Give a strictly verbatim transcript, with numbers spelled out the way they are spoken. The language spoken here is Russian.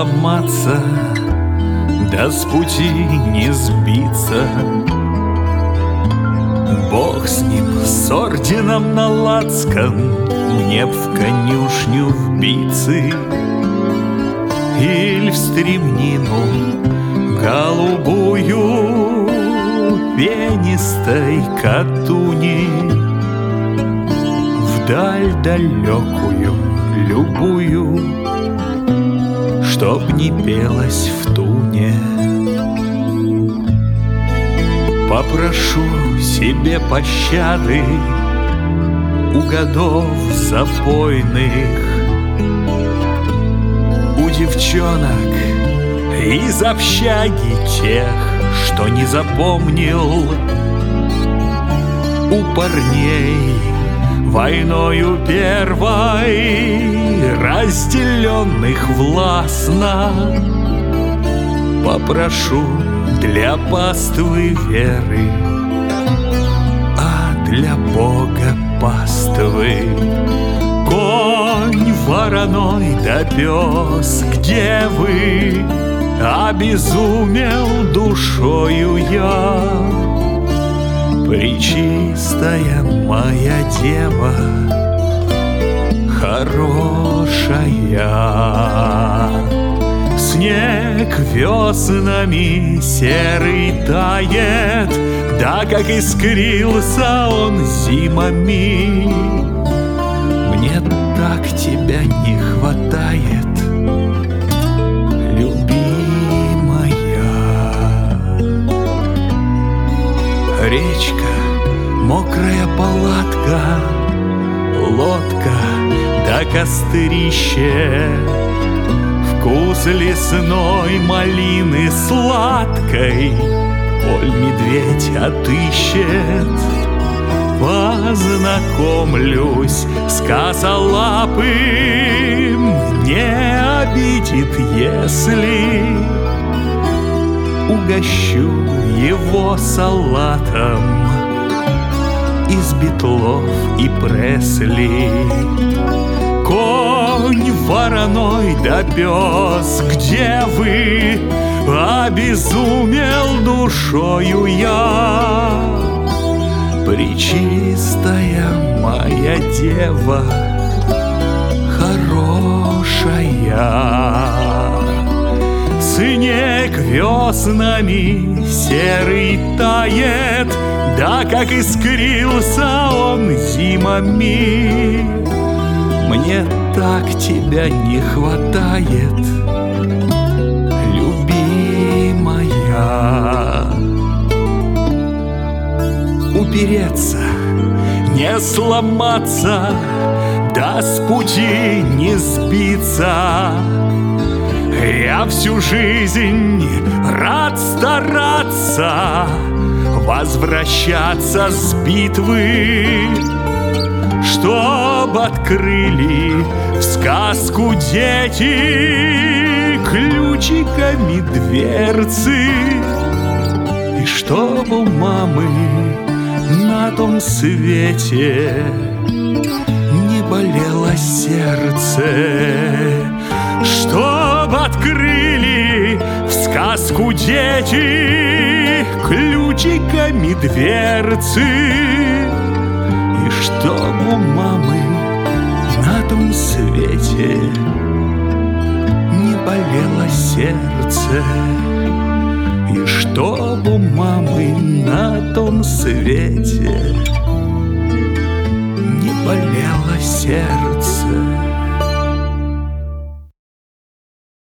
сломаться, да с пути не сбиться. Бог с ним, с орденом на лацкан, мне б в конюшню вбиться иль в стремнину голубую пенистой катуни, вдаль далекую любую, чтоб не пелось в туне. Попрошу себе пощады у годов запойных, у девчонок из общаги тех, что не запомнил, у парней войною первой разделенных властно. Попрошу для паствы веры, а для Бога паствы конь вороной да пес, где вы? Обезумел душою я, пречистая моя дева, хорошая. Снег веснами серый тает, да как искрился он зимами. Мне так тебя не хватает, любимая. Речка, мокрая палатка, лодка да кострище, вкус лесной малины сладкой коль медведь отыщет. Познакомлюсь с косолапым, не обидит, если угощу его салатом из Битлов и Пресли. Конь вороной да пес, где вы? Обезумел душою я, пречистая моя дева, хорошая. Снег веснами серый тает, да как искрился он зимами. Мне так тебя не хватает, любимая. Упереться, не сломаться, да с пути не сбиться. Я всю жизнь рад стараться возвращаться с битвы, чтоб открыли в сказку дети ключиками дверцы, и чтоб у мамы на том свете не болело сердце, чтоб открыли в сказку дети ключиками дверцы, и чтоб у мамы на том свете не болело сердце, и чтоб у мамы на том свете не болело сердце.